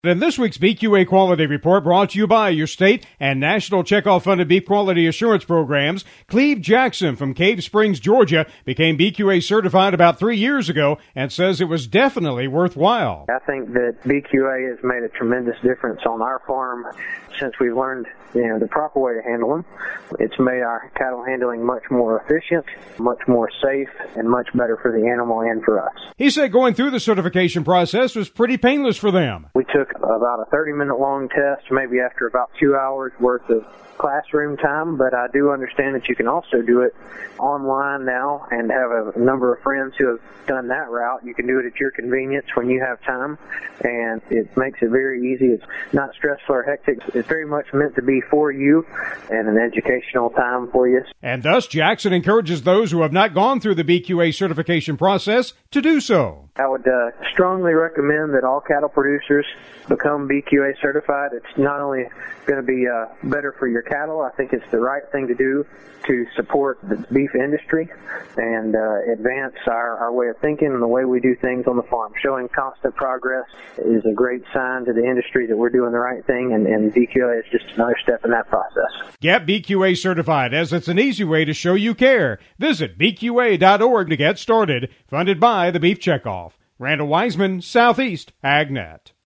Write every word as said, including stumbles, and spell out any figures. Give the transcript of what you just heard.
In this week's B Q A Quality Report, brought to you by your state and national checkoff-funded beef quality assurance programs, Cleve Jackson from Cave Springs, Georgia, became B Q A certified about three years ago and says it was definitely worthwhile. I think that B Q A has made a tremendous difference on our farm since we've learned, you know, the proper way to handle them. It's made our cattle handling much more efficient, much more safe, and much better for the animal and for us. He said going through the certification process was pretty painless for them. We took about a thirty minute long test, maybe after about two hours worth of classroom time, but I do understand that you can also do it online now and have a number of friends who have done that route. You can do it at your convenience when you have time, and it makes it very easy. It's not stressful or hectic. It's very much meant to be for you and an educational time for you. And thus, Jackson encourages those who have not gone through the B Q A certification process to do so. I would uh, strongly recommend that all cattle producers become B Q A certified. It's not only going to be uh, better for your cattle, I think it's the right thing to do to support the beef industry and uh, advance our, our way of thinking and the way we do things on the farm. Showing constant progress is a great sign to the industry that we're doing the right thing, and, and B Q A is just another step in that process. Get B Q A certified, as it's an easy way to show you care. Visit B Q A dot org to get started. Funded by the Beef Checkoff. Randall Wiseman, Southeast AgNet.